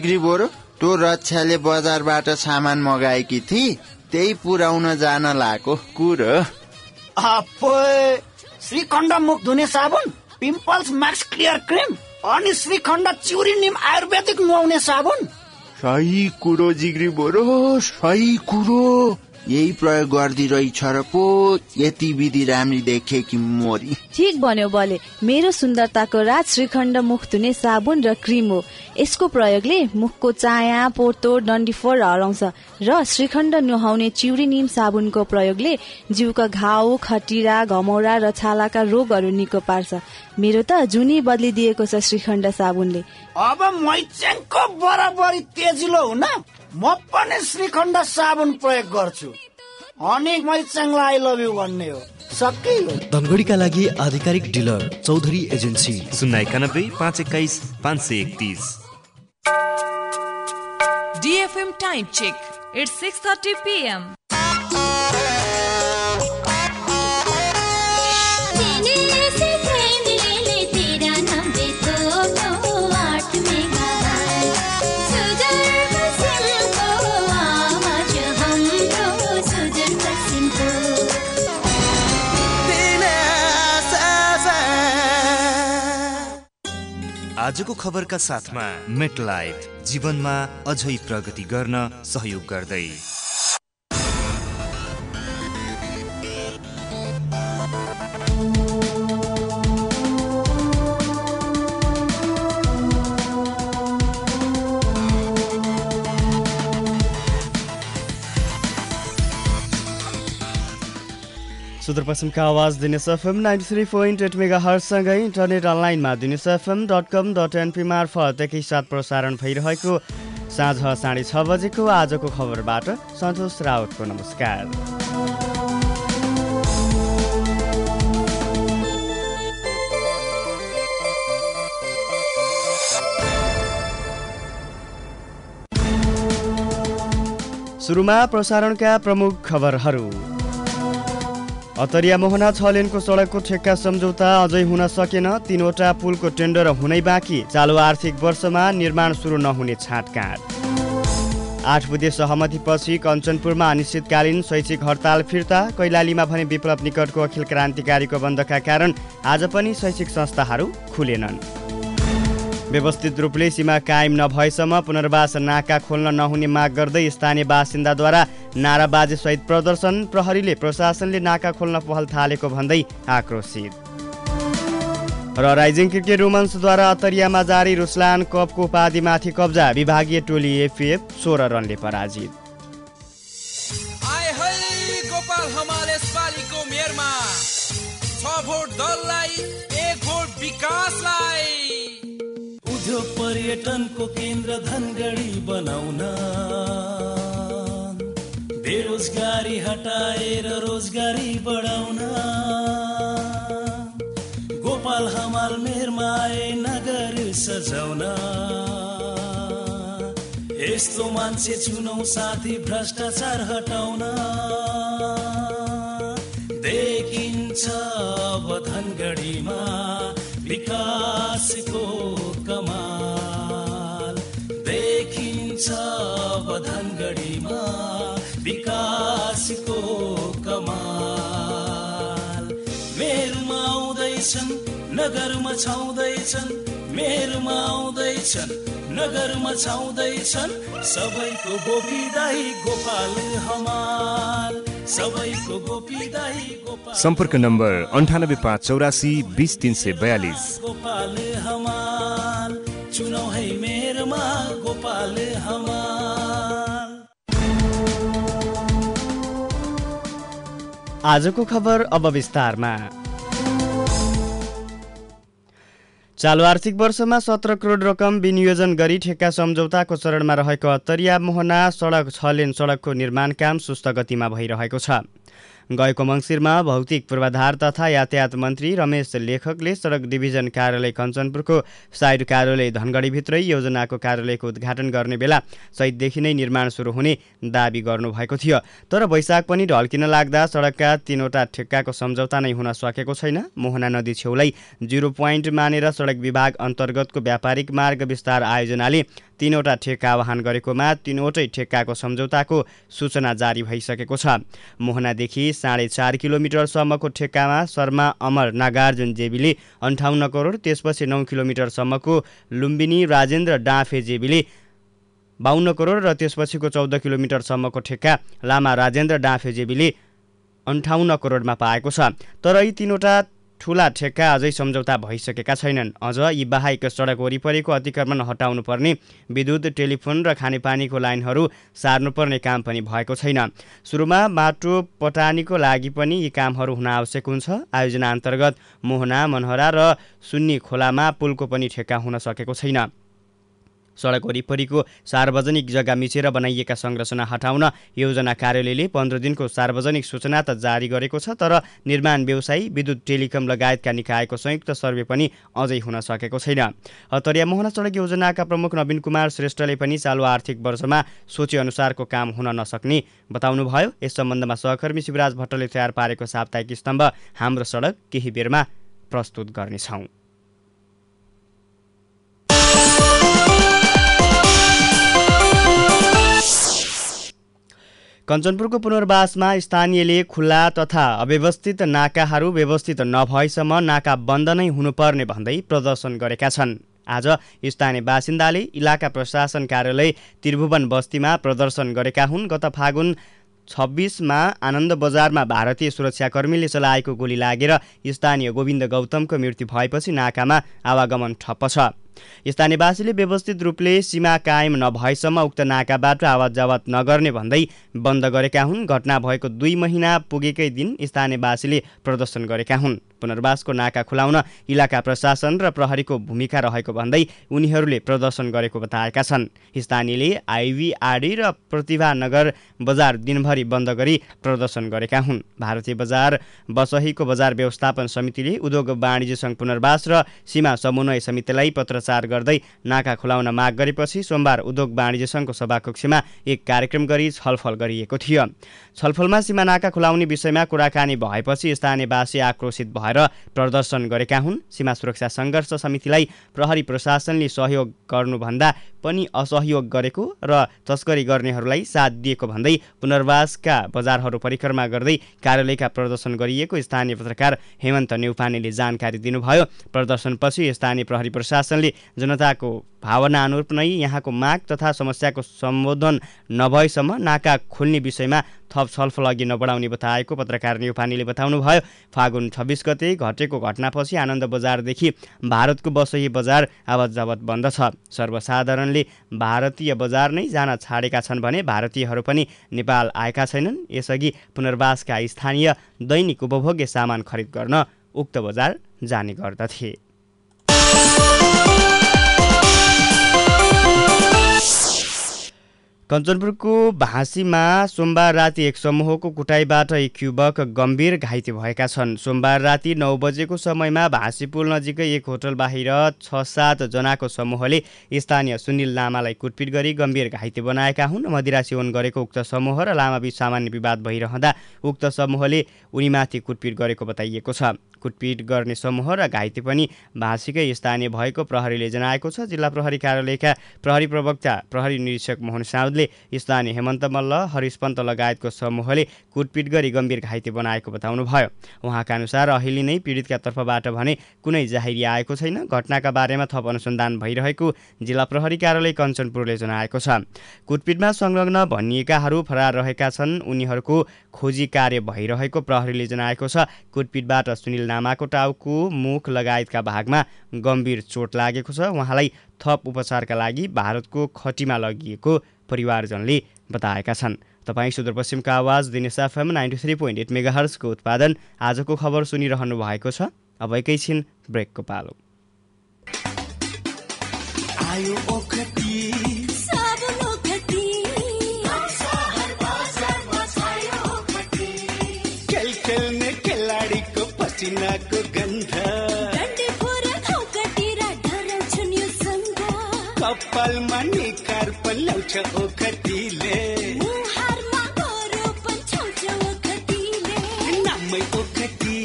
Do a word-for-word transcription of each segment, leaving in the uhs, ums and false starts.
जिग्री बोरो, तो रक्षाले बजारबाट सामान मगाएकी थिए, त्यही पुर्याउन जान लागेको कुरो। अप्पै, श्रीखण्ड मुख धुने साबुन, पिम्पल्स मैक्स क्लियर क्रिम अनि श्रीखण्ड चिउरी निम आयुर्वेदिक नुहाउने साबुन। सही कुरो जिग्री बोरो, सही कुरो। यही प्रयोग गर्दी रहेछ र पो यति विधि राम्री देखे कि मोरी। ठीक भन्यो बले, मेरो सुन्दरताको राज श्रीखण्ड मुख धुने साबुन र क्रिम हो। यसको प्रयोगले मुखको चाया, पोतो, डन्डीफोर हराउँछ र श्रीखण्ड नुहाउने चिउरी निम साबुनको प्रयोगले जिउका घाउ, खटिरा, घमौरा र छालाका रोगहरू निको पार्छ। मेरो त जुनी बदलिदिएको छ श्रीखण्ड साबुनले। अब मैचेङको बराबरी तेजिलो हुन म पनि श्रीखण्ड साबुन प्रयोग गर्छु अनि मैचेङलाई आई लभ यु भन्ने हो। सकियो। धनगढीका लागि आधिकारिक डिलर चौधरी एजेन्सी शून्य एकानब्बे पाँच एक्काइस पाँच सय एकतिस। DFM time check, it's six thirty PM. आजको खबरका साथमा मेटलाइफ, जीवनमा अझै प्रगति गर्न सहयोग गर्दै। सुदूरपश्चिमका आवाज Dinesh FM ninety three point eight mega हर्ससँगै इन्टरनेट अनलाइनमा Dinesh FM dot com dot NP मार्फत एकैसाथ प्रसारण भइरहेको साँझ साढे छ बजेको आजको खबरबाट सन्तोष राउतको नमस्कार। सुरुमा प्रसारणका प्रमुख खबरहरू। अतरिया मोहना छ लेनको सडकको ठेक्का सम्झौता अझै हुन सकेन। तीनवटा पुलको टेन्डर हुनै बाँकी। चालु आर्थिक वर्षमा निर्माण सुरु नहुने छाँटकाँट। आठ बुधे सहमतिपछि कञ्चनपुरमा अनिश्चितकालीन शैक्षिक हडताल फिर्ता। कैलालीमा भने विप्लव निकटको अखिल क्रान्तिकारीको बन्दका कारण आज पनि शैक्षिक संस्थाहरू खुलेनन्। व्यवस्थित रूपले सीमा कायम नभएसम्म पुनर्वास नाका खोल्न नहुने माग गर्दै स्थानीय बासिन्दाद्वारा नाराबाजी सहित प्रदर्शन। प्रहरीले प्रशासनले नाका खोल्न पहल थालेको भन्दै आक्रोशित। र राइजिङ क्रिकेट वुमन्सद्वारा अतरियामा जारी रुसलान कपको उपाधिमाथि कब्जा। विभागीय टोली एफएफ सोह्र रनले पराजित। गोपाल हमाल यसपालिको मेयरमा छ भोट दललाई, एक भोट विकासलाई। उद्योग पर्यटनको केन्द्र धनगढी बनाउन, बेरोजगारी हटाएर रोजगारी बढाउन, गोपाल हमाल मेयरमा आए नगर सजाउन। यस्तो मान्छे चुनौ साथी भ्रष्टाचार हटाउन। देखिन्छ अब धनगढीमा विकासको कमाल। देखिन्छ अब धनगढीमा विकासको कमाल। मेरमा आउँदैछन् नगरमा छाउँदैछन्, मेरमा आउँदैछन् नगरमा छाउँदैछन्। सबैको गोपीदाई गोपाल हमाल, सबैको गोपीदाई गोपाल। सम्पर्क नम्बर अन्ठानब्बे पाँच चौरासी बिस तिन सय बयालिस। गोपाल हमाल चुनौ है मेरमा गोपाल हमाल। आजको खबर अब विस्तारमा। चालु आर्थिक वर्षमा सत्र करोड रकम विनियोजन गरी ठेक्का सम्झौताको चरणमा रहेको अतरिया मोहना सडक छ लेन सडकको निर्माण काम सुस्त गतिमा भइरहेको छ। गएको मङ्सिरमा भौतिक पूर्वाधार तथा यातायात मन्त्री रमेश लेखकले सडक डिभिजन कार्यालय कञ्चनपुरको साइड कार्यालय धनगढीभित्रै योजनाको कार्यालयको उद्घाटन गर्ने बेला चैतदेखि नै निर्माण सुरु हुने दाबी गर्नुभएको थियो। तर वैशाख पनि ढल्किन लाग्दा सडकका तीनवटा ठेक्काको सम्झौता नै हुन सकेको छैन। मोहना नदी छेउलाई जिरो पोइन्ट मानेर सडक विभाग अन्तर्गतको व्यापारिक मार्ग विस्तार आयोजनाले तीनवटा ठेक्का आह्वान गरेकोमा तीनवटै ठेक्काको सम्झौताको सूचना जारी भइसकेको छ। मोहनादेखि साढे चार किलोमिटरसम्मको ठेक्कामा शर्मा अमर नागार्जुन जेबीले अन्ठाउन्न करोड, त्यसपछि नौ किलोमिटरसम्मको लुम्बिनी राजेन्द्र डाँफे जेबीले बाहन्न करोड र त्यसपछिको चौध किलोमिटरसम्मको ठेक्का लामा राजेन्द्र डाँफे जेबीले अन्ठाउन्न करोडमा पाएको छ। तर यी तीनवटा ठूला ठेक्का अझै सम्झौता भइसकेका छैनन्। अझ यी बाहेक सडक वरिपरिको अतिक्रमण हटाउनु पर्ने, विद्युत, टेलिफोन र खानेपानीको लाइनहरू सार्नुपर्ने काम पनि भएको छैन। सुरुमा माटो पटानीको लागि पनि यी कामहरू हुन आवश्यक हुन्छ। आयोजना अन्तर्गत मोहना, मनहरा र सुन्नी खोलामा पुलको पनि ठेक्का हुन सकेको छैन। सडक वरिपरिको सार्वजनिक जग्गा मिचेर बनाइएका संरचना हटाउन योजना कार्यालयले पन्ध्र दिनको सार्वजनिक सूचना त जारी गरेको छ, तर निर्माण व्यवसायी, विद्युत, टेलिकम लगायतका निकायको संयुक्त सर्वे पनि अझै हुन सकेको छैन। हतरिया मोहना सडक योजनाका प्रमुख नवीन कुमार श्रेष्ठले पनि चालु आर्थिक वर्षमा सोचे अनुसारको काम हुन नसक्ने बताउनुभयो। यस सम्बन्धमा सहकर्मी शिवराज भट्टले तयार पारेको साप्ताहिक स्तम्भ हाम्रो सडक केही बेरमा प्रस्तुत गर्नेछौँ। कञ्चनपुरको पुनर्वासमा स्थानीयले खुल्ला तथा अव्यवस्थित नाकाहरू व्यवस्थित नभएसम्म नाका बन्द नै हुनुपर्ने भन्दै प्रदर्शन गरेका छन्। आज स्थानीय बासिन्दाले इलाका प्रशासन कार्यालय त्रिभुवन बस्तीमा प्रदर्शन गरेका हुन्। गत फागुन छब्बिसमा आनन्द बजारमा भारतीय सुरक्षाकर्मीले चलाएको गोली लागेर स्थानीय गोविन्द गौतमको मृत्यु भएपछि नाकामा आवागमन ठप्प छ। स्थानीयवासीले व्यवस्थित रूपले सीमा कायम नभएसम्म उक्त नाकाबाट आवत जावत नगर्ने भन्दै बन्द गरेका हुन्। घटना भएको दुई महिना पुगेकै दिन स्थानीयवासीले प्रदर्शन गरेका हुन्। पुनर्वासको नाका खुलाउन इलाका प्रशासन र प्रहरीको भूमिका रहेको भन्दै उनीहरूले प्रदर्शन गरेको बताएका छन्। स्थानीयले आइभीआरडी र प्रतिभा नगर बजार दिनभरि बन्द गरी प्रदर्शन गरेका हुन्। भारतीय बजार बसहीको बजार व्यवस्थापन समितिले उद्योग वाणिज्य सङ्घ पुनर्वास र सीमा समन्वय समितिलाई पत्रचार गर्दै नाका खुलाउन माग गरेपछि सोमबार उद्योग वाणिज्य सङ्घको सभाकक्षमा एक कार्यक्रम गरी छलफल गरिएको थियो। छलफलमा सीमा नाका खुलाउने विषयमा कुराकानी भएपछि स्थानीयवासी आक्रोशित भएर प्रदर्शन गरेका हुन्। सीमा सुरक्षा सङ्घर्ष समितिलाई प्रहरी प्रशासनले सहयोग गर्नुभन्दा पनि असहयोग गरेको र तस्करी गर्नेहरूलाई साथ दिएको भन्दै पुनर्वासका बजारहरू परिक्रमा गर्दै कार्यालयका प्रदर्शन गरिएको स्थानीय पत्रकार हेमन्त नेउपानेले जानकारी दिनुभयो। प्रदर्शनपछि स्थानीय प्रहरी प्रशासनले जनताको भावना अनुरूप नै यहाँको माग तथा समस्याको सम्बोधन नभएसम्म नाका खोल्ने विषयमा थप छलफल अघि नबढाउने बताएको पत्रकार नेउपानेले बताउनुभयो। फागुन छब्बिस गते घटेको घटनापछि आनन्द बजारदेखि भारतको बसही बजार आवत जावत बन्द छ। सर्वसाधारणले भारतीय बजार नै जान छाडेका छन् भने भारतीयहरू पनि नेपाल आएका छैनन्। यसअघि पुनर्वासका स्थानीय दैनिक उपभोग्य सामान खरिद गर्न उक्त बजार जाने गर्दथे। कञ्चनपुरको भाँसीमा सोमबार राति एक समूहको कुटाइबाट एक युवक गम्भीर घाइते भएका छन्। सोमबार राति नौ बजेको समयमा भाँसी पुल नजिकै एक होटल बाहिर छ सात जनाको समूहले स्थानीय सुनिल लामालाई कुटपिट गरी गम्भीर घाइते बनाएका हुन्। मदिरा सेवन गरेको उक्त समूह र लामाबीच सामान्य विवाद भइरहँदा उक्त समूहले उनीमाथि कुटपिट गरेको बताइएको छ। कुटपिट गर्ने समूह र घाइते पनि भाँसीकै स्थानीय भएको प्रहरीले जनाएको छ। जिल्ला प्रहरी कार्यालयका प्रहरी प्रवक्ता प्रहरी निरीक्षक मोहन साउदले स्थानीय हेमन्त मल्ल, हरिश पन्त लगायतको समूहले कुटपिट गरी गम्भीर घाइते बनाएको बताउनुभयो। उहाँका अनुसार अहिले नै पीडितका तर्फबाट भने कुनै जाहेरी आएको छैन। घटनाका बारेमा थप अनुसन्धान भइरहेको जिल्ला प्रहरी कार्यालय कञ्चनपुरले जनाएको छ। कुटपिटमा संलग्न भनिएकाहरू फरार रहेका छन्। उनीहरूको खोजी कार्य भइरहेको प्रहरीले जनाएको छ। कुटपिटबाट सुनिल नामाको टाउको, मुख लगायतका भागमा गम्भीर चोट लागेको छ। उहाँलाई थप उपचारका लागि भारतको खटीमा लगिएको परिवारजनले बताएका छन्। तपाईँ सुदूरपश्चिमको आवाज Dinesh FM ninety three point eight मेगाहर्जको उत्पादन आजको खबर सुनिरहनु भएको छ। अब एकैछिन ब्रेकको पालो। पसिनाको गन्ध कपालमा निकार पनि ल्याउँछ ओखतीले नामै ओखती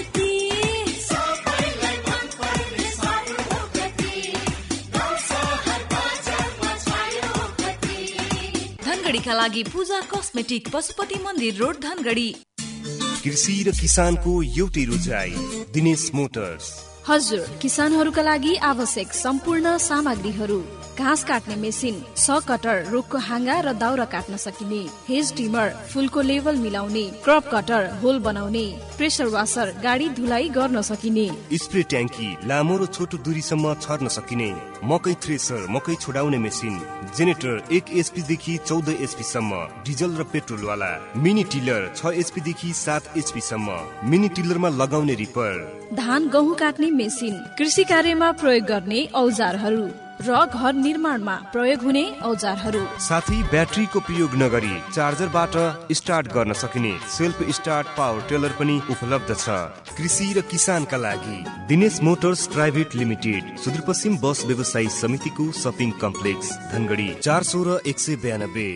सबैलाई मन पर्ने साबुन ओखती गाउँ सहर धनगढीका लागि पूजा कस्मेटिक, पशुपति मन्दिर रोड धनगढी। कृषि र किसानको एउटै रोजाइ, दिनेश मोटर्स। हजुर, किसानहरूका लागि आवश्यक सम्पूर्ण सामग्रीहरू, घाँस काट्ने मेसिन, स कटर, रुखको हाँगा र दाउरा काट्न सकिने, हेज ट्रिमर, फुलको लेभल मिलाउने, क्रप कटर, होल बनाउने, प्रेसर वासर, गाडी धुलाई गर्न सकिने, स्प्रे ट्याङ्की, लामो र छोटो दूरीसम्म छर्न सकिने, मकै थ्रेसर, मकै छोडाउने मेसिन, जेनेरेटर एक एचपी देखि चौध एचपी सम्म, डिजल र पेट्रोल वाला, मिनी टिलर छ एचपी देखि सात एचपी सम्म, मिनी टिलरमा लगाउने रिपर, धान गहुँ काट्ने मेसिन, कृषि कार्यमा प्रयोग गर्ने औजारहरू र घर निर्माणमा प्रयोग हुने औजारहरू, साथै ब्याट्रीको प्रयोग नगरी चार्जरबाट स्टार्ट गर्न सकिने सेल्फ स्टार्ट पावर टेलर पनि उपलब्ध छ। कृषि र किसानका लागि Dinesh motors private limited, Sudurpashchim bus व्यवसायी समितिको शपिङ कम्प्लेक्स, धनगढी, चार सोह्र एक सय बयानब्बे।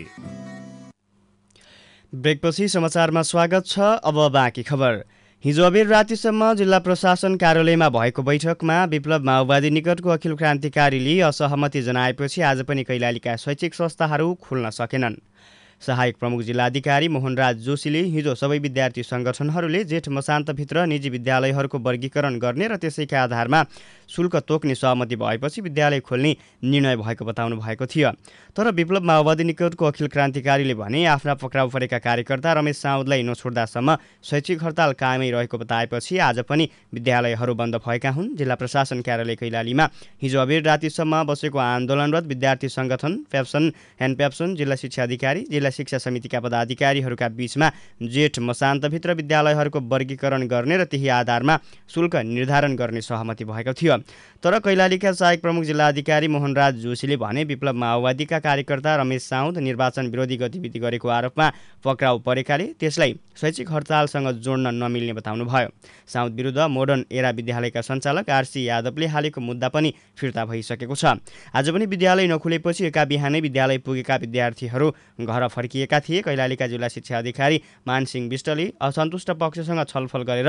ब्रेकपछि समाचारमा स्वागत छ। अब बाँकी खबर। हिजो अबेर रातिसम्म जिल्ला प्रशासन कार्यालयमा भएको बैठकमा विप्लव माओवादी निकटको अखिल क्रान्तिकारीले असहमति जनाएपछि आज पनि कैलालीका शैक्षिक संस्थाहरू खुल्न सकेनन्। सहायक प्रमुख जिल्लाधिकारी मोहनराज जोशीले हिजो सबै विद्यार्थी संगठनहरूले जेठ मसान्तभित्र निजी विद्यालयहरूको वर्गीकरण गर्ने र त्यसैका आधारमा शुल्क तोक्ने सहमति भएपछि विद्यालय खोल्ने निर्णय भएको बताउनु भएको थियो। तर विप्लव माओवादी निकटको अखिल क्रान्तिकारीले भने आफ्ना पक्राउ परेका कार्यकर्ता रमेश साउदलाई नछोड्दासम्म शैक्षिक हडताल कायमै रहेको बताएपछि आज पनि विद्यालयहरू बन्द भएका हुन्। जिल्ला प्रशासन कार्यालय कैलालीमा हिजो अबेर रातिसम्म बसेको आन्दोलनरत विद्यार्थी संगठन, पेप्सन एन्ड पेप्सन, जिल्ला शिक्षा अधिकारी, जिल्ला शिक्षा समितिका पदाधिकारीहरूका बीचमा जेठ मसान्तभित्र विद्यालयहरूको वर्गीकरण गर्ने र त्यही आधारमा शुल्क निर्धारण गर्ने सहमति भएको थियो। तर कैलालीका सहायक प्रमुख जिल्लाधिकारी मोहनराज जोशीले भने विप्लव माओवादीका कार्यकर्ता रमेश साउद निर्वाचन विरोधी गतिविधि गरेको आरोपमा पक्राउ परेकाले त्यसलाई शैक्षिक हडतालसँग जोड्न नमिल्ने बताउनुभयो। साउद विरुद्ध मोडर्न एरा विद्यालयका सञ्चालक आरसी यादवले हालेको मुद्दा पनि फिर्ता भइसकेको छ। आज पनि विद्यालय नखुलेपछि एका बिहानै विद्यालय पुगेका विद्यार्थीहरू घर फर्किएका थिए। कैलालीका जिल्ला शिक्षा अधिकारी मानसिंह विष्टले असन्तुष्ट पक्षसँग छलफल गरेर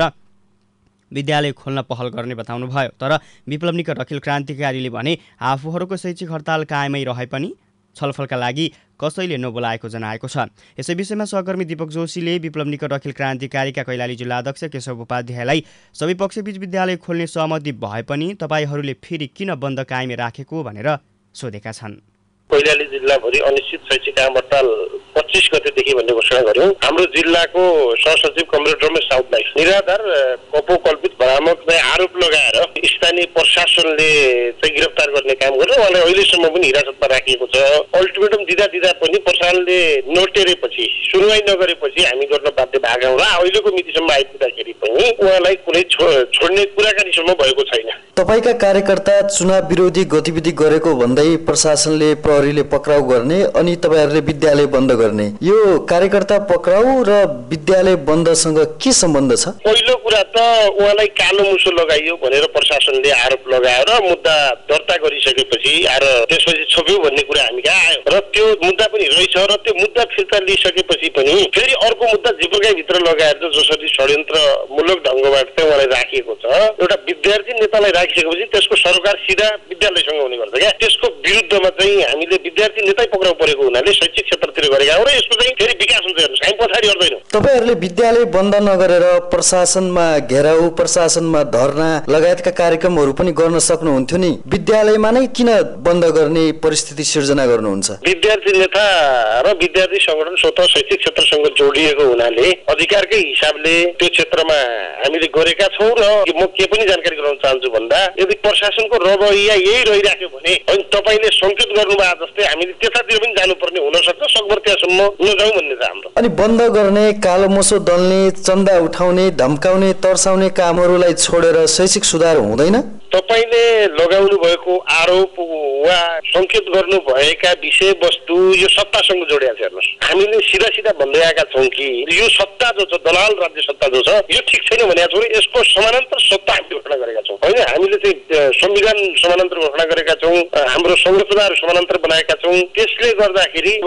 विद्यालय खोल्न पहल गर्ने बताउनुभयो। तर विप्लव निकट अखिल क्रान्तिकारीले भने आफूहरूको शैक्षिक हडताल कायमै रहे पनि छलफलका लागि कसैले नबोलाएको जनाएको छ। यसै विषयमा सहकर्मी दीपक जोशीले विप्लव निकट अखिल क्रान्तिकारीका कैलाली जिल्ला अध्यक्ष केशव उपाध्यायलाई सबै पक्षबीच विद्यालय खोल्ने सहमति भए पनि तपाईँहरूले फेरि किन बन्द कायमै राखेको भनेर सोधेका छन्। कैलाली जिल्लाभरि अनिश्चित शैक्षिक आम हडताल पच्चीस गतेदेखि भन्ने घोषणा गर्यौं। हाम्रो जिल्लाको सहसचिव कमरेड रमेश साउदलाई निराधार कपोकल्पित भ्रामक आरोप लगाएर स्थानीय प्रशासनले चाहिँ गिरफ्तार गर्ने काम गर्यो। उहाँलाई अहिलेसम्म पनि हिरासतमा राखिएको छ। अल्टिमेटम दिँदा दिँदा पनि प्रशासनले नोटेरेपछि, सुनवाई नगरेपछि हामी गर्न बाध्य भएका हौँ र अहिलेको मितिसम्म आइपुग्दाखेरि पनि उहाँलाई कुनै छोड्ने कुराकानीसम्म भएको छैन। तपाईका कार्यकर्ता चुनाव विरोधी गतिविधि गरेको भन्दै प्रशासनले प्रहरीले पक्राउ गर्ने अनि तपाईहरूले विद्यालय बन्द गर्ने, यो कार्यकर्ता पक्राउ र विद्यालय बन्दसँग के सम्बन्ध छ? पहिलो कुरा त उहाँलाई कालो मुसो लगाइयो भनेर प्रशासनले आरोप लगाएर मुद्दा दर्ता गरिसकेपछि आएर त्यसपछि छोप्यो भन्ने कुरा हामी कहाँ आयो र त्यो मुद्दा पनि रहेछ र त्यो मुद्दा फिर्ता लिइसकेपछि पनि फेरि अर्को मुद्दा जिब्रोकै भित्र लगाएर जसरी षड्यन्त्रमूलक ढङ्गबाट चाहिँ उहाँलाई राखिएको छ। एउटा विद्यार्थी नेतालाई राखिसकेपछि त्यसको सरोकार सिधा विद्यालयसँग हुने गर्छ क्या। त्यसको विरुद्धमा चाहिँ हामीले विद्यार्थी नेतै पक्राउ परेको हुनाले शैक्षिक क्षेत्रतिर गरेका हौँ र यसको चाहिँ फेरि विकास हुन्छ हेर्नुहोस्, हामी पछाडि हट्दैनौँ। तपाईहरूले विद्यालय बन्द नगरेर प्रशासनमा घेराउ, प्रशासनमा धरना लगायतका कार्यक्रमहरू पनि गर्न सक्नुहुन्थ्यो नि। विद्यालयमा नै किन बन्द गर्ने परिस्थिति सिर्जना गर्नुहुन्छ? विद्यार्थी नेता र विद्यार्थी संगठन स्वतः शैक्षिक क्षेत्रसँग जोडिएको हुनाले अधिकारकै हिसाबले त्यो क्षेत्रमा हामीले गरेका छौँ र म के पनि जानकारी गराउन चाहन्छु भन्दा यदि प्रशासनको रवैया यही रहिराख्यो भने अनि तपाईँले सङ्केत गर्नुभयो जस्तै हामीले त्यतातिर पनि जानुपर्ने हुनसक्छ। सकभर त्यहाँसम्म नजाउँ भन्ने छ हाम्रो। अनि बन्द गर्ने, कालो मोसो दल्ने, चन्दा उठाउने, धम्काउने, तर्साउने कामहरूलाई छोडेर शैक्षिक सुधार हुँदैन? तपाईँले लगाउनु भएको आरोप वा सङ्केत गर्नु भएका विषयवस्तु यो सत्तासँग जोडिएको छ हेर्नुहोस्। हामीले सिधा सिधा भन्दै आएका छौँ कि यो सत्ता जो छ, दलाल राज्य सत्ता जो छ, यो ठिक छैन भनेका छौँ। यसको समानान्तर सत्ता हामीले घोषणा गरेका छौँ होइन। हामीले चाहिँ संविधान समानान्तर घोषणा गरेका छौँ, हाम्रो संरचनाहरू समानान्तर बनाएका छौँ। त्यसले गर्दाखेरि यी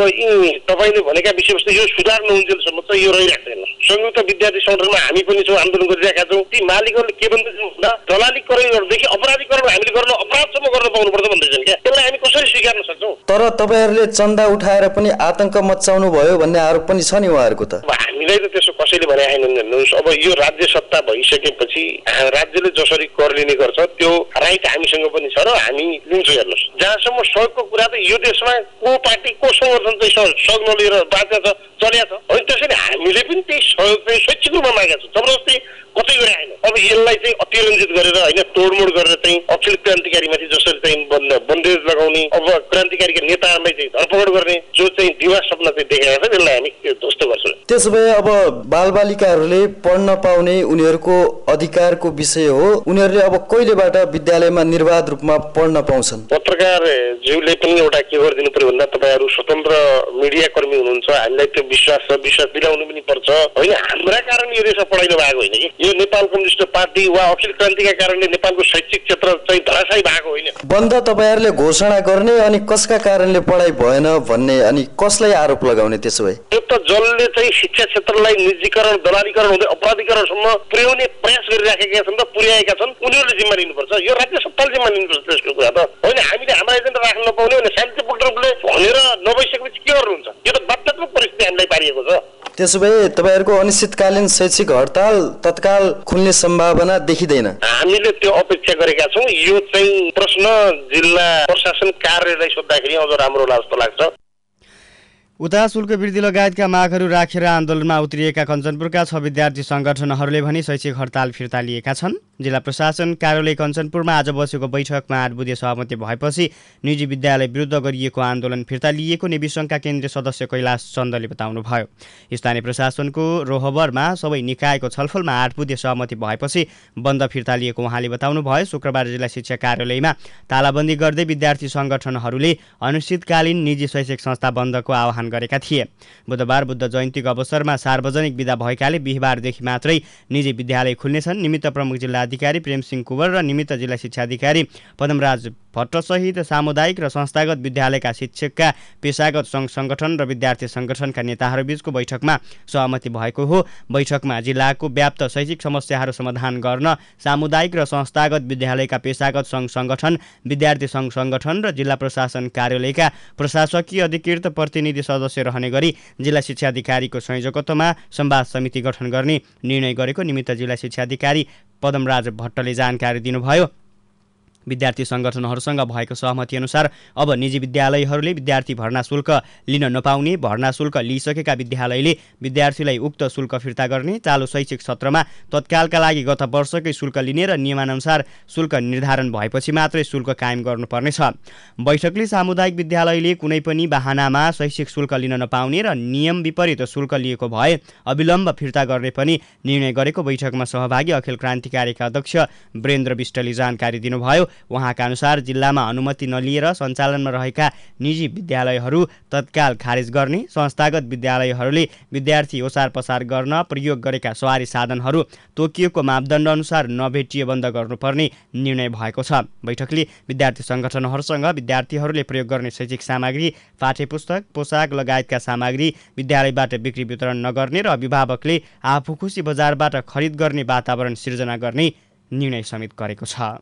अनि तपाईँले भनेका विषयवस्तु यो सुधार नहुन्जेलसम्म चाहिँ यो रहिराख्दैन। संयुक्त विद्यार्थी संगठनमा हामी पनि छौँ, आन्दोलन गरिरहेका छौँ। ती मालिकहरूले के भन्दैछन् भन्दा दलालीकरणदेखि अपराधीकरण हामीले गर्न अपराधसम्म गर्न पाउनुपर्छ भन्दैछन् क्या। त्यसलाई हामी कसरी स्वीकार्न सक्छौँ? तर तपाईँहरूले चन्दा उठाएर पनि आतंक मचाउनु भयो भन्ने आरोप पनि छ नि उहाँहरूको त। हामीलाई त त्यसो कसैले भने आएन हेर्नुहोस्। अब यो राज्य सत्ता भइसकेपछि राज्यले जसरी कर लिने गर्छ त्यो राइट हामीसँग पनि छ र हामी लिन्छौँ। हेर्नुहोस्, जहाँसम्म सहयोगको कुरा त यो देशमा को पार्टी को संगठन चाहिँ सहयोग नलिएर बाध्य छ चल्या छ होइन। त्यसैले हामीले पनि त्यही सहयोग चाहिँ स्वैच्छिक रूपमा मागेका छौँ, जबरजस्ती कतै गरे आएन। अब यसलाई चाहिँ अतिरञ्जित गरेर होइन तोडमोड गरेर चाहिँ अखिल क्रान्तिकारीमाथि जसरी चाहिँ बन्देज लगाउने, अब क्रान्तिकारीका नेताहरूलाई चाहिँ धरपकड गर्ने जो चाहिँ दिवा सपना चाहिँ देखेका छ त्यसलाई हामी ध्वस्त गर्छौँ। त्यसो भए अब बालबालिकाहरूले पढ्न पाउने उनीहरूको अधिकारको विषय हो, उनीहरूले अब कहिलेबाट विद्यालयमा निर्बाध रूपमा पढ्न पाउँछन्? पत्रकार ज्यूले पनि एउटा के गरिदिनु पर्यो भन्दा तपाईँहरू स्वतन्त्र मिडिया कर्मी हुनुहुन्छ, हामीलाई त्यो विश्वास छ, विश्वास दिलाउनु पनि पर्छ होइन। हाम्रा कारण यो देशमा पढाइ नभएको होइन कि यो नेपाल कम्युनिस्ट पार्टी वा अखिल क्रान्तिका कारणले नेपालको शैक्षिक क्षेत्र चाहिँ धराशायी भएको होइन। बन्द तपाईँहरूले घोषणा गर्ने अनि कसका कारणले पढाइ भएन भन्ने अनि कसलाई आरोप लगाउने? त्यसो भए यो त जसले चाहिँ शिक्षा क्षेत्रलाई निजीकरण दलालीकरण हुँदै अपराधीकरणसम्म पुर्याउने प्रयास गरिराखेका छन् र पुर्याएका छन् उनीहरूले जिम्मा लिनुपर्छ। यो राज्य सत्ताले जिम्मा लिनुपर्छ त्यसको कुरा त होइन। हामीले हाम्रो एजेन्डा राख्न नपाउने भने शान्तिपूर्ण रूपले भनेर नभइसकेपछि के गर्नुहुन्छ? यो त बाध्यतात्मक परिस्थिति हामीलाई पारिएको छ। त्यसो भए तपाईँहरूको अनिश्चितकालीन शैक्षिक हडताल तत्काल खुल्ने सम्भावना देखिँदैन? हामीले त्यो अपेक्षा गरेका छौँ। यो चाहिँ प्रश्न जिल्ला प्रशासन कार्यालयलाई सोद्धाखेरि अझ राम्रो होला जस्तो लाग्छ। उता शुल्क वृद्धि लगायतका मागहरू राखेर आन्दोलनमा उत्रिएका कञ्चनपुरका छ विद्यार्थी सङ्गठनहरूले भने शैक्षिक हडताल फिर्ता लिएका छन्। जिल्ला प्रशासन कार्यालय कञ्चनपुरमा आज बसेको बैठकमा आठ बुधे सहमति भएपछि निजी विद्यालय विरुद्ध गरिएको आन्दोलन फिर्ता लिएको नेभी सङ्घका केन्द्रीय सदस्य कैलाश चन्दले बताउनुभयो। स्थानीय प्रशासनको रोहबरमा सबै निकायको छलफलमा आठ बुधे सहमति भएपछि बन्द फिर्ता लिएको उहाँले बताउनुभयो। शुक्रबार जिल्ला शिक्षा कार्यालयमा तालाबन्दी गर्दै विद्यार्थी सङ्गठनहरूले अनिश्चितकालीन निजी शैक्षिक संस्था बन्दको आह्वान गरेका थिए। बुधबार बुद्ध जयन्तीको अवसरमा सार्वजनिक बिदा भएकाले बिहिबारदेखि मात्रै निजी विद्यालय खुल्नेछन्। निमित्त प्रमुख जिल्ला अधिकारी प्रेमसिंह कुवर र निमित्त जिल्ला शिक्षा अधिकारी पदमराज भट्टसहित सामुदायिक र संस्थागत विद्यालयका शिक्षकका पेशागत सङ्घ सङ्गठन र विद्यार्थी सङ्गठनका नेताहरूबीचको बैठकमा सहमति भएको हो। बैठकमा जिल्लाको व्याप्त शैक्षिक समस्याहरू समाधान गर्न सामुदायिक र संस्थागत विद्यालयका पेशागत सङ्घ सङ्गठन, विद्यार्थी सङ्घ सङ्गठन र जिल्ला प्रशासन कार्यालयका प्रशासकीय अधिकृत प्रतिनिधि सदस्य रहने गरी जिल्ला शिक्षा अधिकारीको संयोजकत्वमा संवाद समिति गठन गर्ने निर्णय गरेको निमित्त जिल्ला शिक्षा अधिकारी पदमराज भट्टले जानकारी दिनुभयो। विद्यार्थी सङ्गठनहरूसँग भएको सहमति अनुसार अब निजी विद्यालयहरूले विद्यार्थी भर्ना शुल्क लिन नपाउने, भर्ना शुल्क लिइसकेका विद्यालयले विद्यार्थीलाई उक्त शुल्क फिर्ता गर्ने, चालु शैक्षिक सत्रमा तत्कालका लागि गत वर्षकै शुल्क लिने र नियमानुसार शुल्क निर्धारण भएपछि मात्रै शुल्क कायम गर्नुपर्नेछ। बैठकले सामुदायिक विद्यालयले कुनै पनि बाहनामा शैक्षिक शुल्क लिन नपाउने र नियम विपरीत शुल्क लिएको भए अविलम्ब फिर्ता गर्ने पनि निर्णय गरेको बैठकमा सहभागी अखिल क्रान्तिकारीका अध्यक्ष वीरेन्द्र विष्टले जानकारी दिनुभयो। उहाँका अनुसार जिल्लामा अनुमति नलिएर सञ्चालनमा रहेका निजी विद्यालयहरू तत्काल खारेज गर्ने, संस्थागत विद्यालयहरूले विद्यार्थी ओसार पसार गर्न प्रयोग गरेका सवारी साधनहरू तोकिएको मापदण्ड अनुसार नभेटिए बन्द गर्नुपर्ने निर्णय भएको छ। बैठकले विद्यार्थी सङ्गठनहरूसँग विद्यार्थीहरूले प्रयोग गर्ने शैक्षिक सामग्री, पाठ्यपुस्तक, पोसाक लगायतका सामग्री विद्यालयबाट बिक्री वितरण नगर्ने र अभिभावकले आफू खुसी बजारबाट खरिद गर्ने वातावरण सिर्जना गर्ने निर्णय समेत गरेको छ।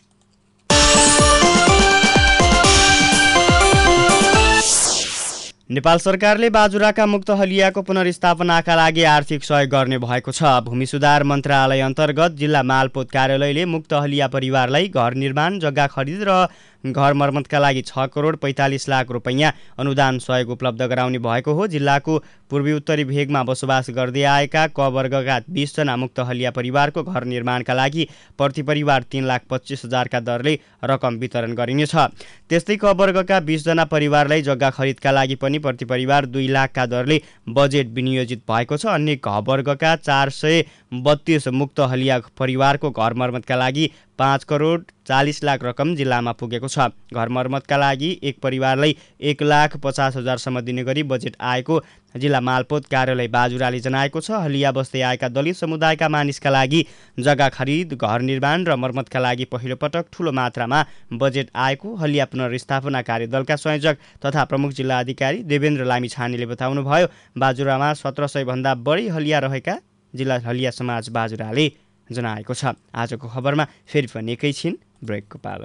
नेपाल सरकारले बाजुराका मुक्त हलियाको पुनर्स्थापनाका लागि आर्थिक सहयोग गर्ने भएको छ। भूमि सुधार मन्त्रालय अन्तर्गत जिल्ला मालपोत कार्यालयले मुक्त हलिया परिवारलाई घर निर्माण, जग्गा खरिद र घर मर्मतका लागि छ करोड पैँतालिस लाख रुपैयाँ अनुदान सहयोग उपलब्ध गराउने भएको हो। जिल्लाको पूर्वी उत्तरी भेगमा बसोबास गर्दै आएका क वर्गका बीसजना मुक्त हलिया परिवारको घर निर्माणका लागि प्रति परिवार तीन लाख पच्चिस हजारका दरले रकम वितरण गरिनेछ। त्यस्तै क वर्गका बीसजना परिवारलाई जग्गा खरिदका लागि पनि प्रति परिवार दुई लाखका दरले बजेट विनियोजित भएको छ। अन्य घ वर्गका चार सय बत्तीस मुक्त हलिया परिवारको घर मर्मतका लागि पाँच करोड चालिस लाख रकम जिल्लामा पुगेको छ। घर मर्मतका लागि एक परिवारलाई एक लाख पचास हजारसम्म दिने गरी बजेट आएको जिल्ला मालपोत कार्यालय बाजुराले जनाएको छ। हलिया बस्दै आएका दलित समुदायका मानिसका लागि जग्गा खरिद, घर निर्माण र मर्मतका लागि पहिलो पटक ठूलो मात्रामा बजेट आएको हलिया पुनर्स्थापना कार्यदलका संयोजक तथा प्रमुख जिल्ला अधिकारी देवेन्द्र लामिछानेले बताउनुभयो। बाजुरामा सत्र सय भन्दा बढी हलिया रहेका जिल्ला हलिया समाज बाजुराले जनाएको छ। आजको खबरमा फेरि पनि एकैछिन ब्रेकको पालो।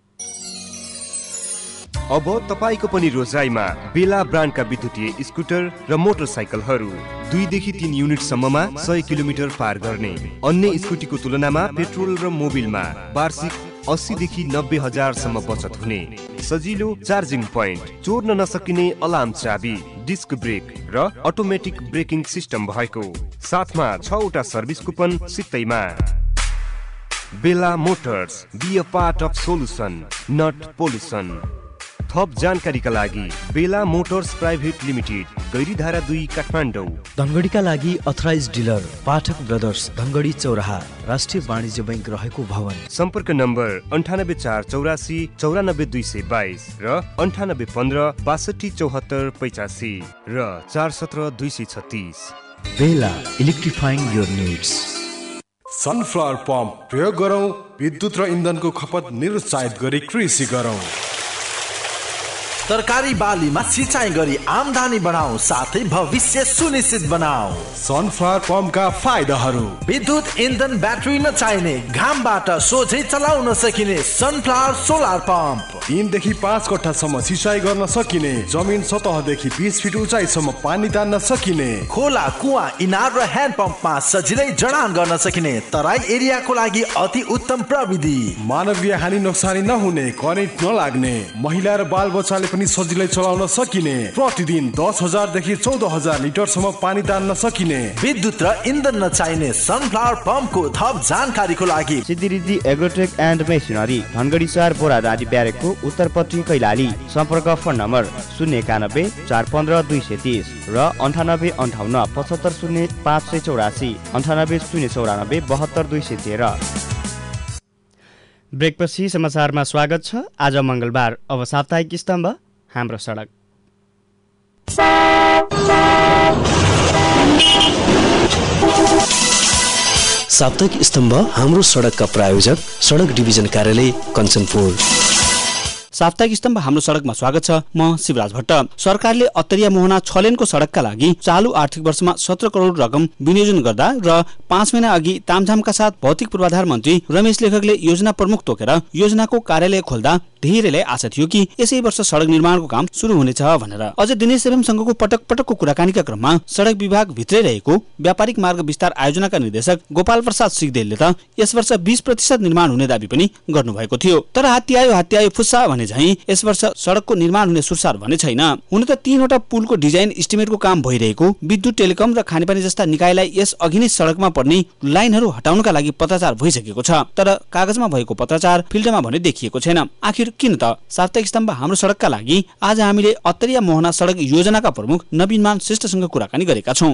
अब तपाईको पनि रोजाइमा बेला ब्रान्डका विद्युतीय स्कुटर र मोटरसाइकलहरू दुईदेखि तीन युनिटसम्ममा सय किलोमिटर पार गर्ने। अन्य स्कुटीको तुलनामा पेट्रोल र मोबिलमा वार्षिक अस्सीदेखि नब्बे हजारसम्म बचत हुने। सजिलो चार्जिङ पोइन्ट, चोर्न नसकिने अलार्म चाबी, डिस्क ब्रेक र अटोमेटिक ब्रेकिङ सिस्टम भएको, साथमा छवटा सर्भिस कुपन सित्तैमा। Bela motors, be a part of solution not pollution. थप जानकारीका लागि बेला मोटर्स प्राइभेट लिमिटेड, गैरीधारा दुई, काठमाडौँ। धनगढीका लागि authorised dealer Pathak brothers, Dhangadhi Chauraha, राष्ट्रिय वाणिज्य बैंक रहेको भवन। सम्पर्क नम्बर अन्ठानब्बे चार चौरासी चौरानब्बे दुई सय बाइस र अन्ठानब्बे पन्ध्र बासठी चौहत्तर पचासी र चार सत्र दुई सय छत्तिस। Bela, electrifying your needs. Sunflower pump प्रयोग गरौँ, विद्युत र इन्धनको खपत निरुत्साहित गरी कृषि गरौँ। तरकारी बालीमा सिंचाइ गरी आमदानी बढाऊ, साथै भविष्य सुनिश्चित बनाऊ। सनफ्लावर पम्पका फाइदाहरू: विद्युत, इन्धन, ब्याट्री नचाहिने, घामबाट सोझै चलाउन सकिने सनफ्लावर सोलर पम्प। तीनदेखि पाँच कट्ठासम्म सिंचाइ गर्न सकिने, जमिन सतहदेखि बिस फिट उचाइसम्म पानी तान्न सकिने, खोला, कुवा, इनार र ह्यान्ड पम्पमा सजिलै जडान गर्न सकिने तराई एरियाको लागि अति उत्तम प्रविधि। मानवीय हानि नोक्सानी नहुने, करेन्ट नलाग्ने, महिला र बालबच्चाले पनि सजिलै चलाउन सकिने, प्रतिदिन दस हजारदेखि चौध हजार लिटरसम्म पानी तान्न सकिने, विद्युत र इन्धन नचाहिने सनफ्लावर पम्पको थप जानकारीको लागि Siddhiriddhi agrotech and machinery, Dhangadhi शहर बोरादारी ब्यारेकको उत्तरपट्टि कैलाली। सम्पर्क फोन नम्बर शून्य एकानब्बे चार पन्ध्र दुई सय तिस र अन्ठानब्बे अन्ठाउन्न पचहत्तर शून्य पाँच सय चौरासी अन्ठानब्बे शून्य चौरानब्बे बहत्तर दुई सय तेह्र। ब्रेकपछि समाचारमा स्वागत छ। आज मङ्गलबार, अब साप्ताहिक स्तम्भ हाम्रो सडक। साप्ताहिक स्तम्भ हाम्रो सडकका प्रायोजक सडक डिभिजन कार्यालय कञ्चनपुर। साप्ताहिक स्तम्भ हाम्रो सडकमा स्वागत छ। म शिवराज भट्ट। सरकारले अत्तरिया मोहना छ लेनको सडकका लागि चालु आर्थिक वर्षमा सत्र करोड रकम विनियोजन गर्दा र पाँच महिना अघि तामझामका साथ भौतिक पूर्वाधार मन्त्री रमेश लेखकले योजना प्रमुख तोकेर योजनाको कार्यालय खोल्दा धेरैलाई आशा थियो कि यसै वर्ष सडक निर्माणको काम सुरु हुनेछ भनेर। अझ दिनेश एवं संघको पटक पटकको कुराकानीका क्रममा सडक विभाग भित्रै रहेको व्यापारिक मार्ग विस्तार आयोजनाका निर्देशक गोपाल प्रसाद सिगदेलले त यस वर्ष बीस प्रतिशत निर्माण हुने दावी पनि गर्नुभएको थियो। तर हात्ती आयो हात्ती आयो फुस्सा भने झैं यस वर्ष सडकको निर्माण हुने सुरसार भने छैन। हुन त तीनवटा पुलको डिजाइन इस्टिमेटको काम भइरहेको, विद्युत, टेलिकम र खानेपानी जस्ता निकायलाई यस अघि नै सडकमा पर्ने लाइनहरू हटाउनका लागि पत्राचार भइसकेको छ। तर कागजमा भएको पत्राचार फिल्डमा भने देखिएको छैन। आखिर किन त? साप्ताहिक स्तम्भ हाम्रो सडकका लागि आज हामीले अत्तरिया मोहना सडक योजनाका प्रमुख नवीनमान श्रेष्ठसँग कुराकानी गरेका छौं।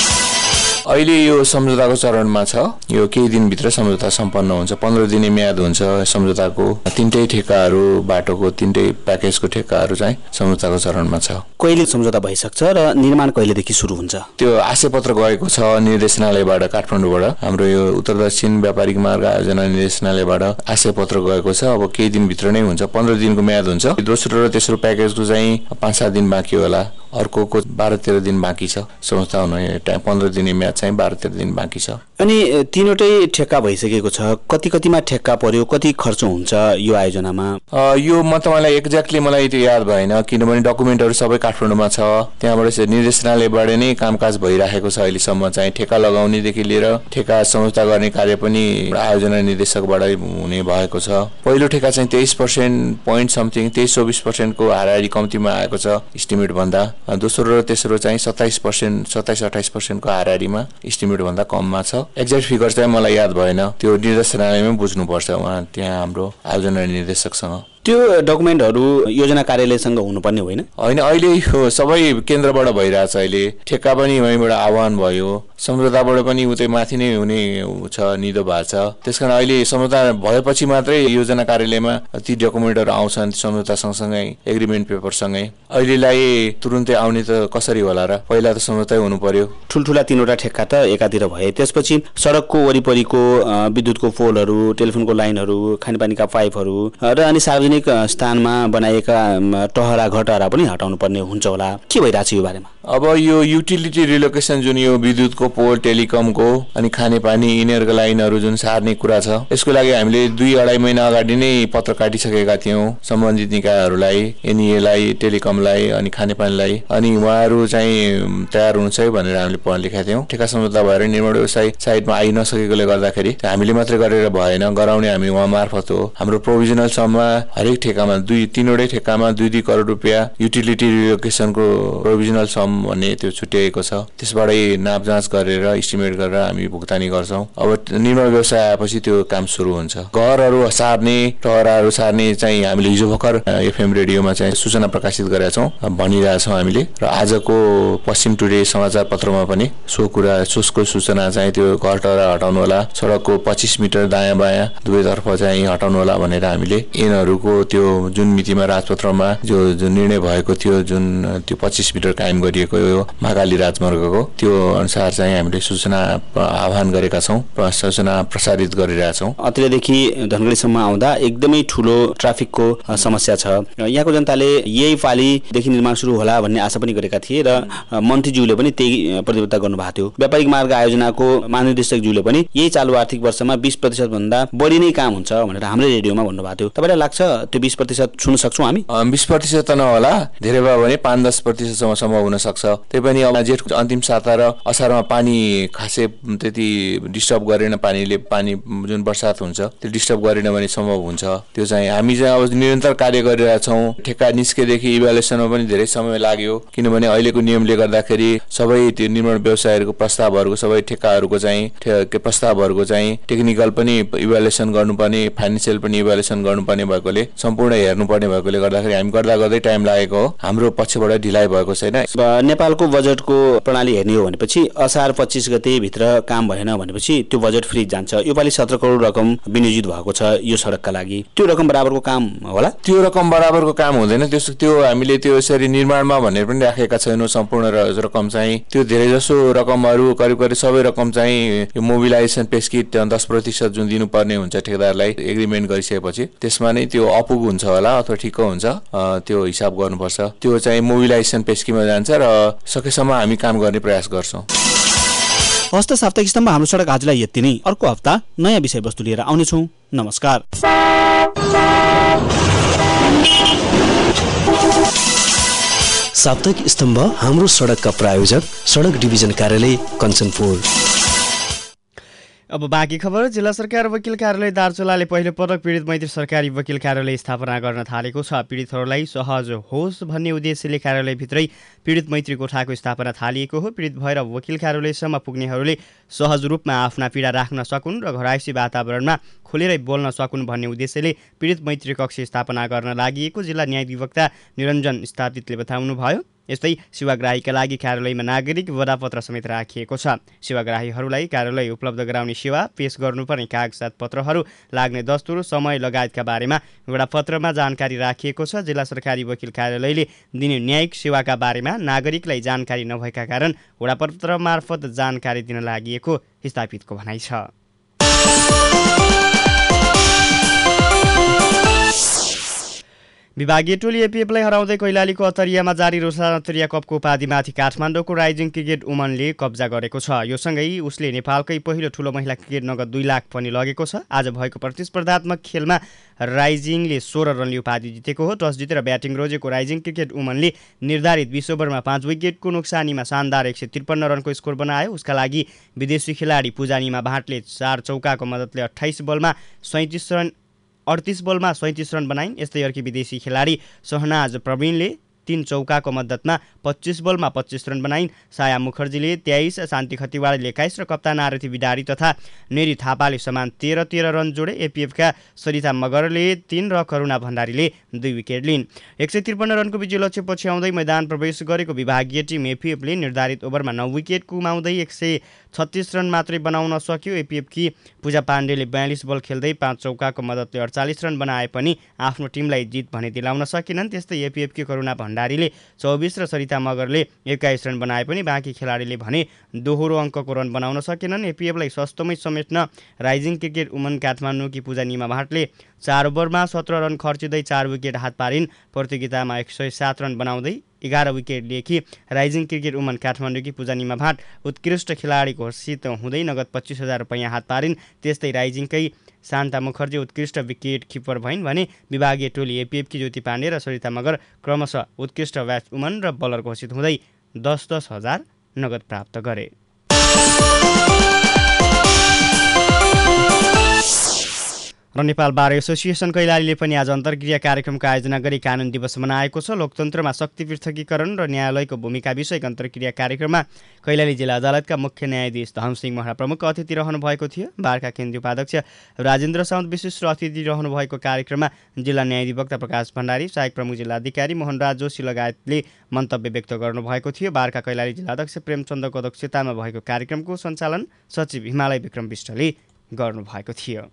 अहिले यो सम्झौताको चरणमा छ। यो केही दिनभित्र सम्झौता सम्पन्न हुन्छ। पन्ध्र दिने म्याद हुन्छ सम्झौताको। तीनटै ठेकाहरू, बाटोको तीनटै प्याकेजको ठेकाहरू चाहिँ सम्झौताको चरणमा छ। कहिले सम्झौता भइसक्छ र निर्माण कहिलेदेखि सुरु हुन्छ? त्यो आशयपत्र गएको छ निर्देशनालयबाट, काठमाडौँबाट। हाम्रो यो उत्तर दक्षिण व्यापारिक मार्ग आयोजना निर्देशनालयबाट आशयपत्र गएको छ। अब केही दिनभित्र नै हुन्छ। पन्ध्र दिनको म्याद हुन्छ। दोस्रो र तेस्रो प्याकेजको चाहिँ पाँच सात दिन बाँकी होला। अर्कोको बाह्र तेह्र दिन बाँकी छ। सम्झौता हुने टाइम पन्ध्र दिने म्याद चाहिँ बाह्र तेह्र दिन बाँकी छ। अनि तीनवटै ठेक्का भइसकेको छ। कति कतिमा ठेक्का पर्यो, कति खर्च हुन्छ यो आयोजनामा? यो म तपाईँलाई एक्ज्याक्टली मलाई त्यो याद भएन, किनभने डकुमेन्टहरू सबै काठमाडौँमा छ। त्यहाँबाट निर्देशनालयबाट नै कामकाज भइराखेको छ। अहिलेसम्म चाहिँ ठेक्का लगाउनेदेखि लिएर ठेक्का सम्झौता गर्ने कार्य पनि आयोजना निर्देशकबाट हुने भएको छ। पहिलो ठेक्का चाहिँ तेइस पर्सेन्ट पोइन्ट समथिङ तेइस चौबिस पर्सेन्टको हाराहारी कम्तीमा आएको छ इस्टिमेट भन्दा। दोस्रो र तेस्रो चाहिँ सत्ताइस पर्सेन्ट सत्ताइस अठाइस पर्सेन्टको हाराहारीमा इस्टिमेट भन्दा कममा छ। एक्ज्याक्ट फिगर चाहिँ मलाई याद भएन, त्यो निर्देशनालयमै बुझ्नुपर्छ, उहाँ त्यहाँ हाम्रो आयोजना निर्देशकसँग। त्यो डकुमेन्टहरू योजना कार्यालयसँग हुनुपर्ने होइन होइन अहिले यो सबै केन्द्रबाट भइरहेछ अहिले ठेक्का पनि वहीँबाट आह्वान भयो सम्झौताबाट पनि उतै माथि नै हुने छ निदो भएको छ त्यसकारण अहिले सम्झौता भएपछि मात्रै योजना कार्यालयमा ती डकुमेन्टहरू आउँछन् सम्झौता सँगसँगै एग्रिमेन्ट पेपरसँगै अहिलेलाई तुरुन्तै आउने त कसरी होला र पहिला त सम्झौतै हुनु पर्यो ठुल्ठुला तीनवटा ठेक्का त एकातिर भए त्यसपछि सडकको वरिपरिको विद्युतको पोलहरू टेलिफोनको लाइनहरू खानेपानीका पाइपहरू र अनि सार्वजनिक स्थानमा बनाएका टहरा घटहरा पनि हटाउनु पर्ने हुन्छ होला के भइरहेछ यो बारेमा अब यो युटिलिटी रिलोकेसन जुन यो विद्युतको पोल टेलिकमको अनि खानेपानी यिनीहरूको लाइनहरू जुन सार्ने कुरा छ यसको लागि हामीले दुई अढाई महिना अगाडि नै पत्र काटिसकेका थियौँ सम्बन्धित निकायहरूलाई एनइएलाई टेलिकमलाई अनि खानेपानीलाई अनि उहाँहरू चाहिँ तयार हुनुहुन्छ भनेर हामीले पत्र लेखेका थियौँ ठेक्का सम्झौता भएर निर्माण व्यवसाय साइडमा आइ नसकेकोले गर्दाखेरि हामीले मात्रै गरेर भएन गराउने हामी उहाँ मार्फत हो हाम्रो प्रोभिजनल सममा हरेक ठेक्कामा दुई तीनवटै ठेक्कामा दुई दुई करोड रुपियाँ युटिलिटी रिलोकेसनको प्रोभिजनल सम भन्ने त्यो छुट्याएको छ त्यसबाटै नाप जाँच गरेर इस्टिमेट गरेर हामी भुक्तानी गर्छौँ अब निर्माण व्यवसाय आएपछि त्यो काम सुरु हुन्छ घरहरू सार्ने टहराहरू सार्ने चाहिँ हामीले हिजो भर्खर एफएम रेडियोमा चाहिँ सूचना प्रकाशित गरेका छौँ भनिरहेछौँ हामीले र आजको पश्चिम टुडे समाचार पत्रमा पनि सो कुरा सोसको सूचना चाहिँ त्यो घर टहरा हटाउनु होला सडकको पच्चिस मिटर दायाँ बायाँ दुवैतर्फ चाहिँ हटाउनु होला भनेर हामीले ऐनहरूको त्यो जुन मितिमा राजपत्रमा जो जुन निर्णय भएको थियो जुन त्यो पच्चिस मिटर कायम गरिएको यो महाकाली राजमार्गको त्यो अनुसार चाहिँ हामीले सूचना आह्वान गरेका छौँ सूचना प्रसारित गरिरहेका छौँ अत्रेदेखि धनगढीसम्म आउँदा एकदमै ठुलो ट्राफिकको समस्या छ यहाँको जनताले यही पालिदेखि निर्माण सुरु होला भन्ने आशा पनि गरेका थिए र मन्त्रीज्यूले पनि त्यही प्रतिबद्धता गर्नुभएको थियो व्यापारिक मार्ग आयोजनाको महानिर्देशकज्यूले पनि यही चालु आर्थिक वर्षमा बीस प्रतिशत भन्दा बढी नै काम हुन्छ भनेर हाम्रै रेडियोमा भन्नुभएको थियो तपाईँलाई लाग्छ त्यो बीस प्रतिशत छुन सक्छौँ हामी बीस प्रतिशत त नहोला धेरै भयो भने पाँच दस प्रतिशतसम्म सम्भव हुन सक्छ त्यही पनि अब जेठ अन्तिम साता र असारमा पानी खासै त्यति डिस्टर्ब गरेन पानीले पानी जुन बर्सात हुन्छ त्यो डिस्टर्ब गरेन भने सम्भव हुन्छ त्यो चाहिँ हामी चाहिँ अब निरन्तर कार्य गरिरहेका छौँ ठेक्का निस्केदेखि इभ्यालुएसनमा पनि धेरै समय लाग्यो किनभने अहिलेको नियमले गर्दाखेरि सबै त्यो निर्माण व्यवसायहरूको प्रस्तावहरूको सबै ठेक्काहरूको चाहिँ प्रस्तावहरूको चाहिँ टेक्निकल पनि इभ्यालुएसन गर्नुपर्ने फाइनेन्सियल पनि इभ्यालुएसन गर्नुपर्ने भएकोले सम्पूर्ण हेर्नुपर्ने भएकोले गर्दाखेरि हामी गर्दा गर्दै टाइम लागेको हो हाम्रो पक्षबाट ढिलाइ भएको छैन नेपालको बजेटको प्रणाली हेर्ने हो भनेपछि असार पच्चिस गते भित्र काम भएन भनेपछि त्यो बजेट फ्रिज जान्छ योपालि सत्र करोड रकम विनियोजित भएको छ यो सडकका लागि त्यो रकम बराबरको काम होला त्यो रकम बराबरको काम हुँदैन त्यो त्यो हामीले त्यो यसरी निर्माणमा भनेर पनि राखेका छैनौँ सम्पूर्ण रकम चाहिँ त्यो धेरै जसो रकमहरू करिब करिब सबै रकम चाहिँ यो मोबिलाइजेसन पेस्किट दस प्रतिशत जुन दिनुपर्ने हुन्छ ठेकेदारलाई एग्रिमेन्ट गरिसकेपछि त्यसमा नै त्यो अपुग हुन्छ होला अथवा ठिक्क हुन्छ त्यो हिसाब गर्नुपर्छ त्यो चाहिँ मोबिलाइजेसन पेस्कीमा जान्छ र सकेसम्म हामी काम गर्ने प्रयास गर्छौँ हस्त साप्ताहिक स्तम्भ हाम्रो सडक आजलाई यति नै अर्को हप्ता नयाँ विषयवस्तु लिएर आउनेछौँ नमस्कार साप्ताहिक स्तम्भ हाम्रो सडकका प्रायोजक सडक डिभिजन कार्यालय कञ्चनपुर अब बाँकी खबर जिल्ला सरकार वकिल कार्यालय दार्चुलाले पहिलो पटक पीडित मैत्री सरकारी वकिल कार्यालय स्थापना गर्न थालेको छ पीडितहरूलाई सहज होस् भन्ने उद्देश्यले कार्यालयभित्रै पीडित मैत्री कोठाको स्थापना थालिएको हो पीडित भएर वकिल कार्यालयसम्म पुग्नेहरूले सहज रूपमा आफ्ना पीडा राख्न सकुन् र घरायसी वातावरणमा खुलेरै बोल्न सकुन् भन्ने उद्देश्यले पीडित मैत्री कक्ष स्थापना गर्न लागि जिल्ला न्याय अधिवक्ता निरञ्जन स्थापितले बताउनुभयो यस्तै सेवाग्राहीका लागि कार्यालयमा नागरिक वडापत्र समेत राखिएको छ सेवाग्राहीहरूलाई कार्यालय उपलब्ध गराउने सेवा पेश गर्नुपर्ने कागजात पत्रहरू लाग्ने दस्तुर समय लगायतका बारेमा वडापत्रमा जानकारी राखिएको छ जिल्ला सरकारी वकिल कार्यालयले दिने न्यायिक सेवाका बारेमा नागरिकलाई जानकारी नभएका कारण वडापत्र मार्फत जानकारी दिन लागि स्थापितको भनाइ छ विभागीय टोली एपिएफलाई हराउँदै कैलालीको अतरियामा जारी रोसला अतरिया कपको उपाधिमाथि काठमाडौँको राइजिङ क्रिकेट वुमनले कब्जा गरेको छ यो सँगै उसले नेपालकै पहिलो ठुलो महिला क्रिकेट नगद दुई लाख पनि लगेको छ आज भएको प्रतिस्पर्धात्मक खेलमा राइजिङले सोह्र रनले उपाधि जितेको हो टस जितेर ब्याटिङ रोजेको राइजिङ क्रिकेट वुमनले निर्धारित बीस ओभरमा पाँच विकेटको नोक्सानीमा शानदार एक सय त्रिपन्न रनको स्कोर बनायो उसका लागि विदेशी खेलाडी पूजानीमा भाटले चार चौकाको मद्दतले अठाइस बलमा सैँतिस रन अडतिस बलमा सैँतिस रन बनाइन् यस्तै अर्की विदेशी खेलाडी सहनाज प्रवीणले तीन चौकाको मद्दतमा पच्चिस बलमा पच्चिस रन बनाइन्। साया मुखर्जीले तेइस, शान्ति खतिवाडाले एक्काइस र कप्तान आरती विदारी तथा नेरी थापाले समान तेह्र तेह्र रन जोडे। एपिएफका सरिता मगरले तीन र करुणा भण्डारीले दुई विकेट लिन्। एक सय त्रिपन्न रनको विजय लक्ष्य पछ्याउँदै मैदान प्रवेश गरेको विभागीय टिम एपिएफले निर्धारित ओभरमा नौ विकेट गुमाउँदै एक सय छत्तिस रन मात्रै बनाउन सक्यो। एपिएफकी पूजा पाण्डेले बयालिस बल खेल्दै पाँच चौकाको मद्दतले अडचालिस रन बनाए पनि आफ्नो टिमलाई जित भने दिलाउन सकेनन्। त्यस्तै एपिएफकी करुणा भण्डारीले चौबिस र सरिता मगरले एक्काइस रन बनाए पनि बाँकी खेलाडीले भने दोहोरो अङ्कको रन बनाउन सकेनन्। एपिएफलाई सस्तोमै समेट्न राइजिङ क्रिकेट वुमन काठमाडौँकी पूजा निमा भाटले चार ओभरमा सत्र रन खर्चिँदै चार विकेट हात पारिन्। प्रतियोगितामा एक सय सात रन बनाउँदै एघार विकेट लिएकी राइजिङ क्रिकेट वुमन काठमाडौँकी पूजा निमा भाट उत्कृष्ट खेलाडी घोषित हुँदै नगद पच्चिस हजार रुपियाँ हात पारिन्। त्यस्तै राइजिङकै शान्ता मुखर्जी उत्कृष्ट विकेट किपर भइन् भने विभागीय टोली एपिएफकी ज्योति पाण्डे र सरिता मगर क्रमशः उत्कृष्ट ब्याट्सवुमन र बलर घोषित हुँदै दस दस हजार नगद प्राप्त गरे। र नेपाल बार एसोसिएसन कैलालीले पनि आज अन्तर्क्रिया कार्यक्रमको आयोजना गरी कानुन दिवस मनाएको छ। लोकतन्त्रमा शक्ति पृथकीकरण र न्यायालयको भूमिका विषयक अन्तर्क्रिया कार्यक्रममा कैलाली जिल्ला अदालतका मुख्य न्यायाधीश धनसिंह महरा प्रमुख अतिथि रहनु भएको थियो। बारका केन्द्रीय उपाध्यक्ष राजेन्द्र साउन्त विशिष्ट अतिथि रहनु भएको कार्यक्रममा जिल्ला न्यायाधिवक्ता प्रकाश भण्डारी, सहायक प्रमुख जिल्ला अधिकारी मोहनराज जोशी लगायतले मन्तव्य व्यक्त गर्नुभएको थियो। बारका कैलाली जिल्लाध्यक्ष प्रेमचन्द्रको अध्यक्षतामा भएको कार्यक्रमको सञ्चालन सचिव हिमालय विक्रम विष्टले गर्नुभएको थियो।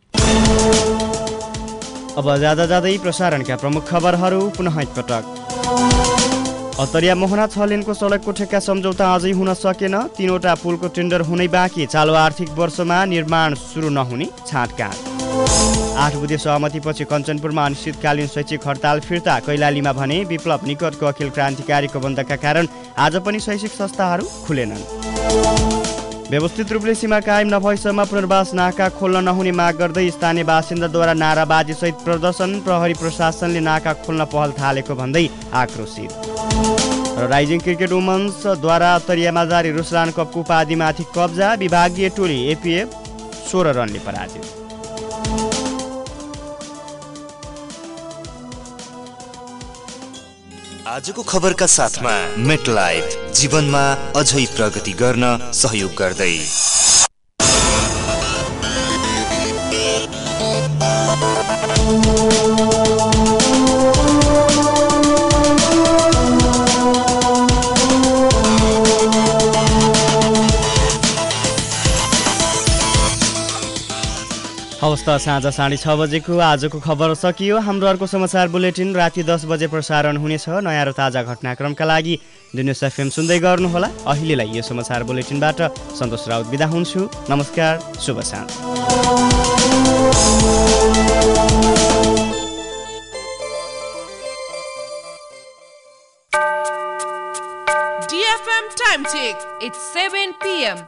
अब जाँदा जाँदै प्रसारणका प्रमुख खबरहरू पुनः एकपटक। अत्तरिया मोहना छ लेनको सडकको ठेक्का सम्झौता अझै हुन सकेन। तीनवटा पुलको टेन्डर हुनै बाँकी, चालु आर्थिक वर्षमा निर्माण सुरु नहुने छाँटकाँट। आठ बुधे सहमतिपछि कञ्चनपुरमा अनिश्चितकालीन शैक्षिक हडताल फिर्ता। कैलालीमा भने विप्लव निकटको अखिल क्रान्तिकारीको बन्दका कारण आज पनि शैक्षिक संस्थाहरू खुलेनन्। व्यवस्थित रूपले सीमा कायम नभएसम्म पुनर्वास नाका खोल्न नहुने माग गर्दै स्थानीय बासिन्दाद्वारा नाराबाजी सहित प्रदर्शन। प्रहरी प्रशासनले नाका खोल्न पहल थालेको भन्दै आक्रोशित। र राइजिङ क्रिकेट वुमन्सद्वारा अत्तरियामा जारी रुसलान कपको उपाधिमाथि कब्जा। विभागीय टोली एपिएफ सोह्र रनले पराजित। आजको खबरका साथमा मेटलाइफ जीवनमा अझै प्रगति गर्न सहयोग गर्दै अवस्था साँझ साढे छ बजेको आजको खबर सकियो। हाम्रो अर्को समाचार बुलेटिन राति दस बजे प्रसारण हुनेछ। नयाँ र ताजा घटनाक्रमका लागि दुनिया एफएम सुन्दै गर्नुहोला। अहिलेलाई यो समाचार बुलेटिनबाट सन्तोष राउत बिदा हुन्छु। नमस्कार, शुभ साँझ। D F M time check. It's seven p m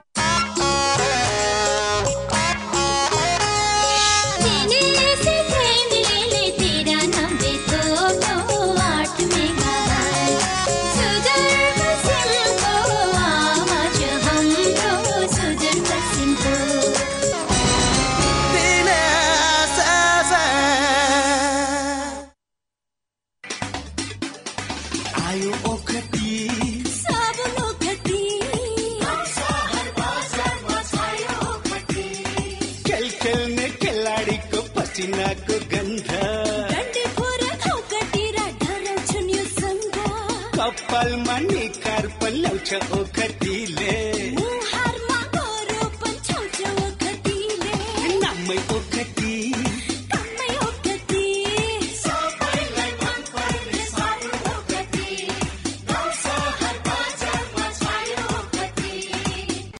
पसिनाको गन्ध कपालमा निखार पल्याउँछ ओखतीले।